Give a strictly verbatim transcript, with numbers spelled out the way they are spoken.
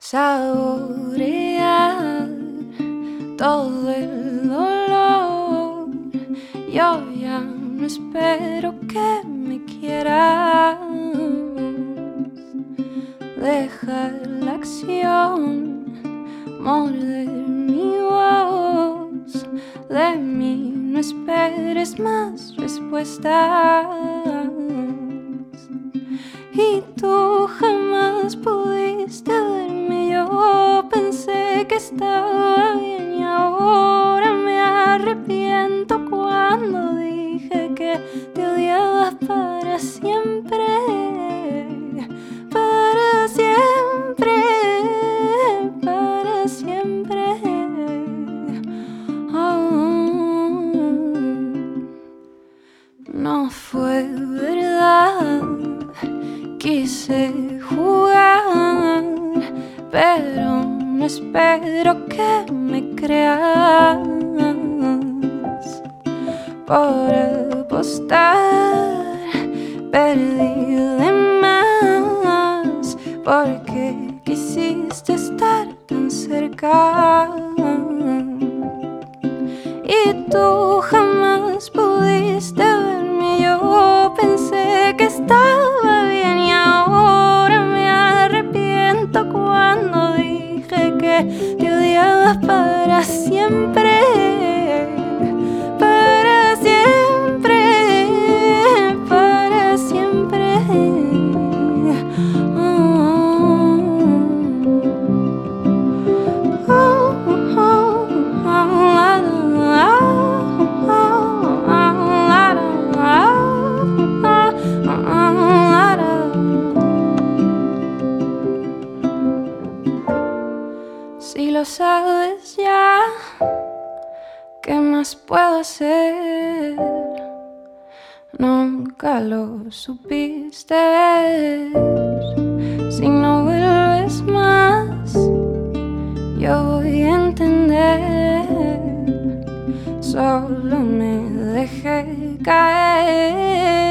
saborear todo el dolor. Yo ya no espero que me quieras. Deja la acción morder mi voz. De mí no esperes más respuestas. Y tú jamás pudiste verme. Yo pensé que estaba bien y ahora me arrepiento cuando dije que te odiaba para siempre. Para siempre, para siempre. Oh, no fue verdad. Quise jugar, pero no espero que me creas. Por apostar perdí de más, porque quisiste estar tan cerca. Y tú jamás pudiste verme. Yo pensé que estaba bien y ahora me arrepiento cuando dije que te odiaba para siempre. Para siempre, para siempre. Oh, oh, oh, la, si lo sabes ya, ¿qué más puedo hacer? Nunca lo supiste ver. Si no vuelves más, yo voy a entender. Solo me dejé caer.